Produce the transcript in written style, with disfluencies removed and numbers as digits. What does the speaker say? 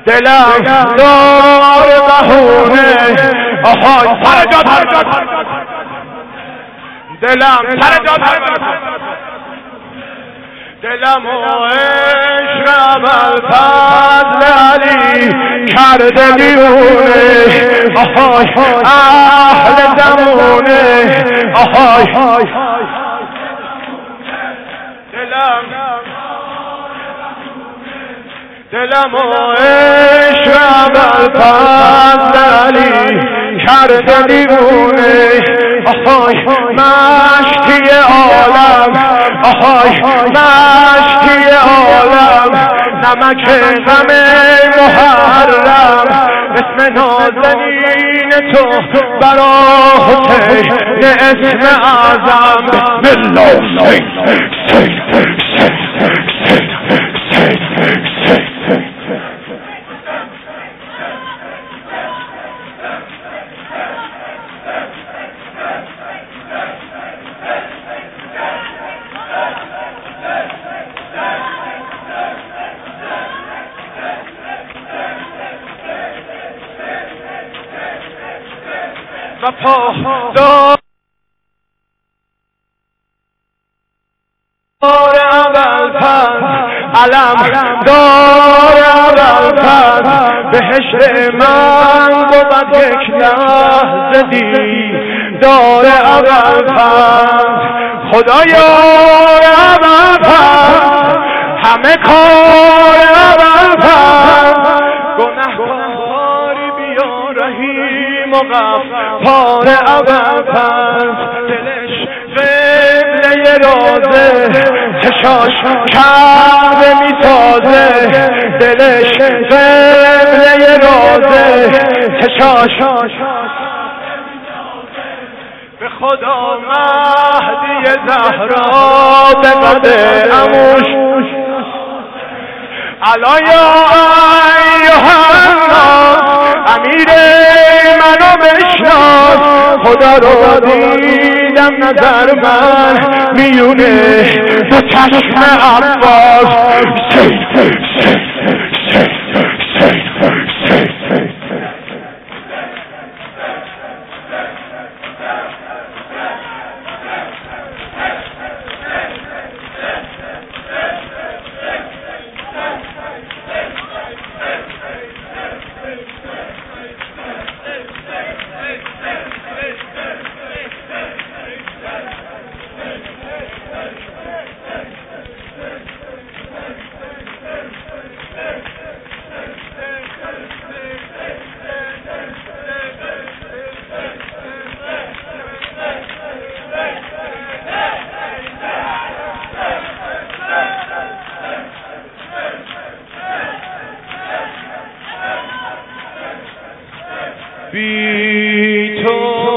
دلم دار بهونه آهای سر جا دلم سر جا دلم و عشقم الفضل علی کرده دیونه آهای اهل زمونه آهای دلم و عشقم الفضل علی کرده دیونه آهای مشتی عالم آهای مشتی عالم نمک غم محرم اسم نازنین تو برا حسین اسم اعظم بسم الله و پاسدار اولفز علم دار اولفز بهشت من بود یک لحظه دیدار اولفز خدایا اولفز همه کار اولفز گنهکاری بیا رحیم و غفار اولفز دلش قبله رازه چشاش کعبه میسازه دلش قبله رازه چشاش به خدا مهدی زهرا به قد عموش الا یا ایها الناس امیر منو بشناس خدا رو دیدم نظر من میونه به چشم عباس بی تو